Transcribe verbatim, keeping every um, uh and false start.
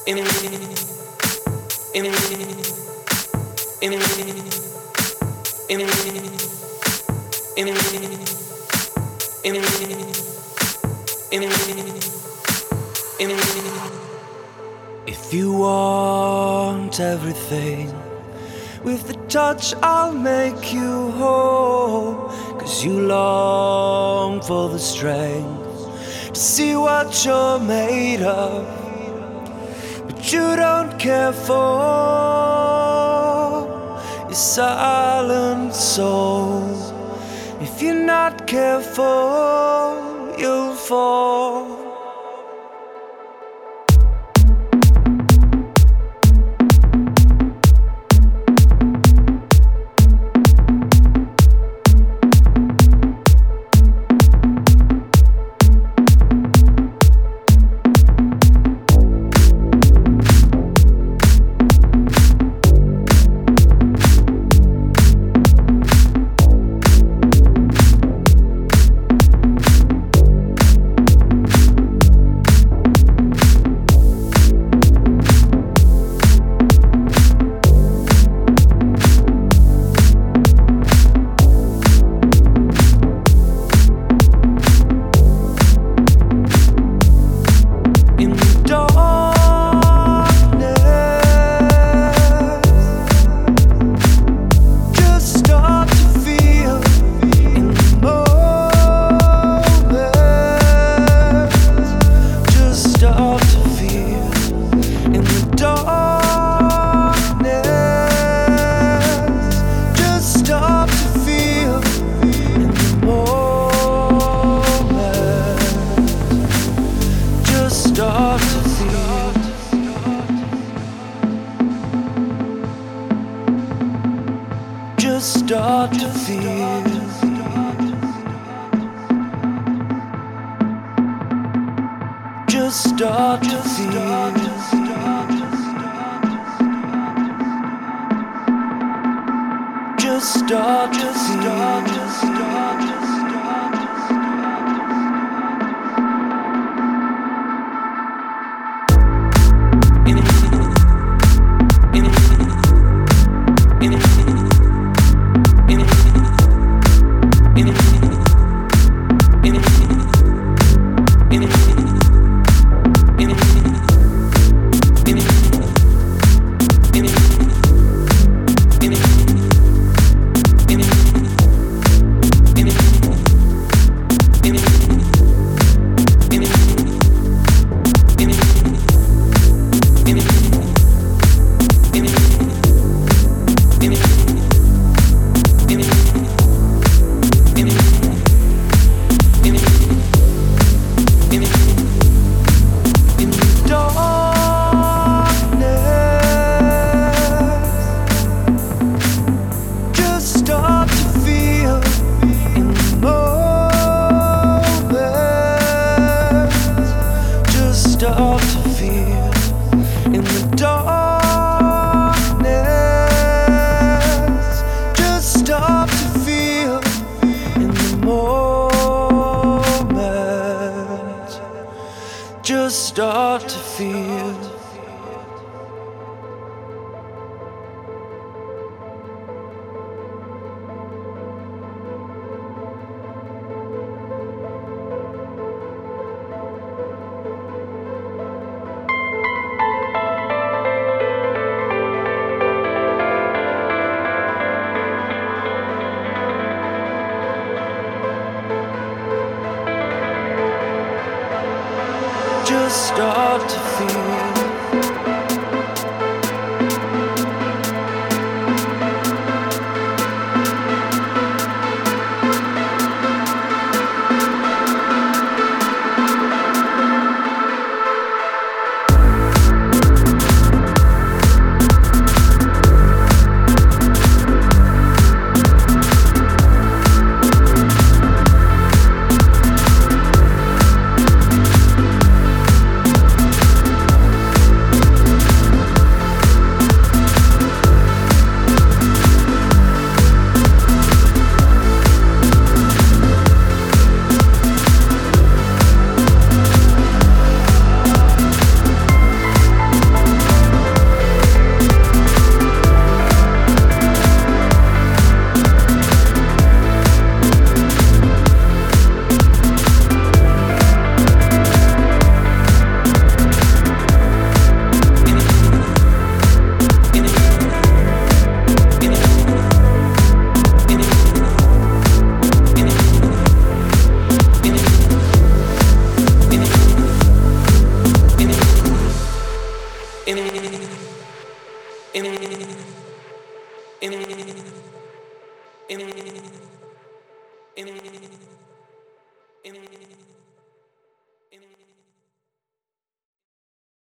in in in in if you want everything, with the touch I'll make you whole. 'Cause you long for the strength to see what you're made of, but you don't care for your silent soul. If you're not careful, you'll fall. Start to feel, just start to feel, just start to feel. Start to feel in the darkness. Just start to feel in the moment. Just start to feel. Just start to feel. in, in.